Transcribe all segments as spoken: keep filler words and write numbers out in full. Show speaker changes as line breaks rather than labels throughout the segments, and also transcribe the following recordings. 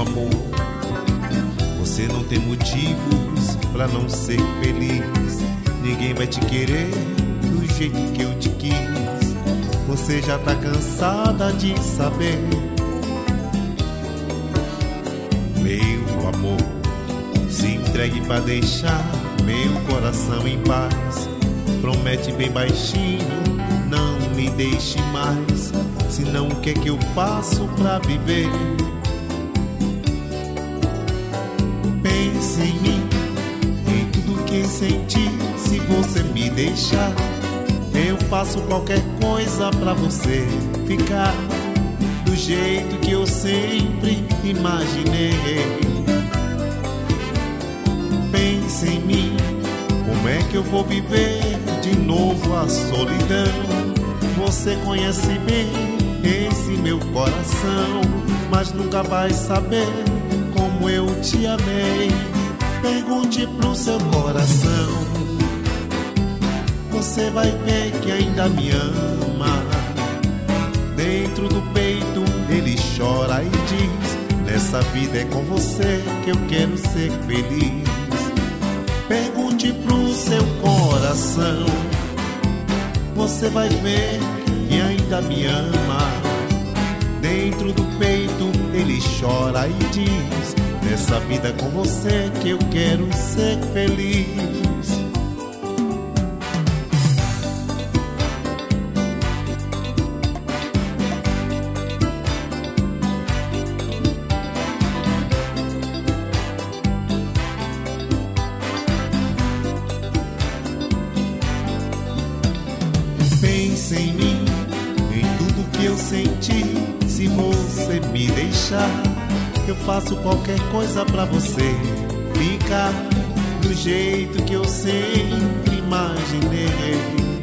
amor, você não tem motivos pra não ser feliz. Ninguém vai te querer do jeito que eu te quis. Você já tá cansada de saber. Meu amor, se entregue pra deixar meu coração em paz. Promete bem baixinho, não me deixe mais. Senão o que é que eu faço pra viver? Pense em mim, em tudo que senti. Se você me deixar, eu faço qualquer coisa pra você ficar do jeito que eu sempre imaginei. Pense em mim, como é que eu vou viver de novo a solidão? Você conhece bem esse meu coração, mas nunca vai saber como eu te amei. Pergunte pro seu coração, você vai ver que ainda me ama. Dentro do peito ele chora e diz: nessa vida é com você que eu quero ser feliz. Pergunte pro seu coração, você vai ver que ainda me ama. Dentro do peito ele chora e diz: nessa vida é com você que eu quero ser feliz. Pense em mim, em tudo que eu senti. Se você me deixar, eu faço qualquer coisa pra você ficar do jeito que eu sempre imaginei.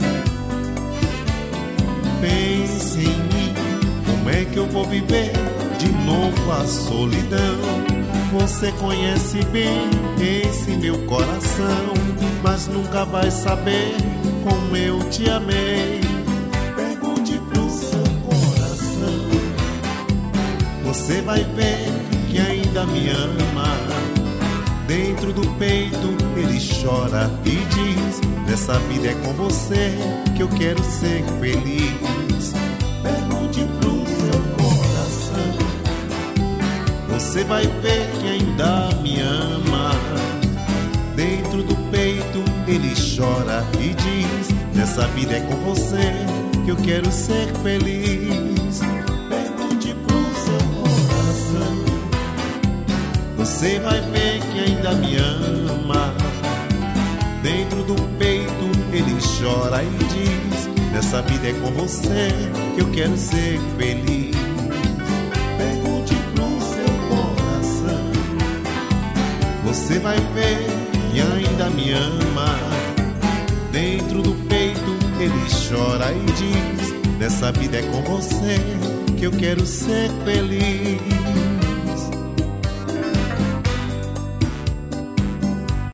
Pense em mim, como é que eu vou viver de novo a solidão? Você conhece bem esse meu coração, mas nunca vai saber como eu te amei. Pergunte pro seu coração, você vai ver que ainda me ama. Dentro do peito ele chora e diz: nessa vida é com você que eu quero ser feliz. Pergunte pro seu coração, você vai ver que ainda me ama. Dentro do peito ele chora e diz: nessa vida é com você que eu quero ser feliz. Pergunte pro seu coração, você vai ver que ainda me ama. Dentro do peito ele chora e diz: nessa vida é com você que eu quero ser feliz. Pergunte pro seu coração, você vai ver que ainda me ama. Dentro do peito ele chora e diz: nessa vida é com você que eu quero ser feliz.